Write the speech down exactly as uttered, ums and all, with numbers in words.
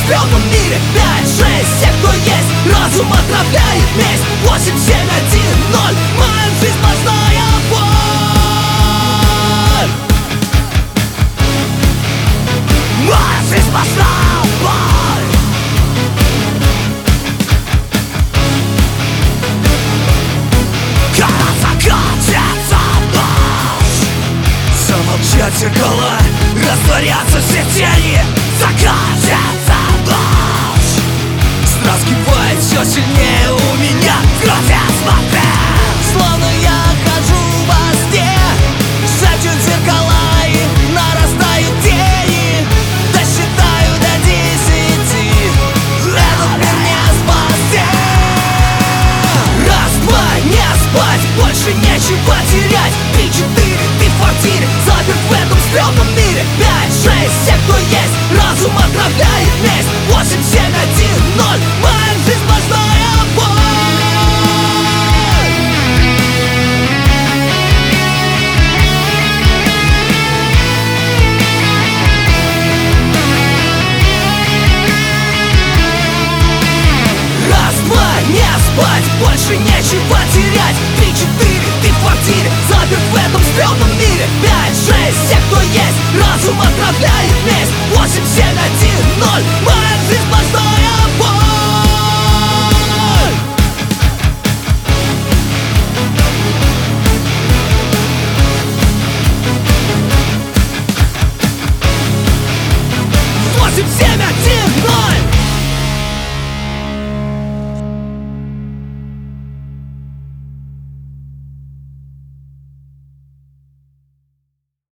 стрёмном мире. Пять, шесть, все, кто есть, разум отравляет месть. Восемь, семь, один, ноль, моя жизнь сплошная боль. Моя жизнь сплошная боль. Когда закатится ночь, замолчат зеркала, растворятся все тени. Закатится ночь, страх скипает все сильнее у меня. В крови смотрел, словно я хожу во сне. Шепчут зеркала и нарастают тени. Досчитаю до десяти, это мне не спасти. Раз, два, не спать, больше нечего терять. Три, четыре, ты в квартире, заперт в этом стрёмном мире. Пять, шесть, все, кто есть, разум отравляет месть. Восемь, семь, один, ноль, моя жизнь сплошная боль. Раз, два, не спать, больше нечего терять. Три, четыре, ты в квартире, заперт в этом стрёмном мире. Пять, шесть, все, кто есть, разум отравляет месть. Восемь, семь, один, ноль, моя жизнь сплошная боль.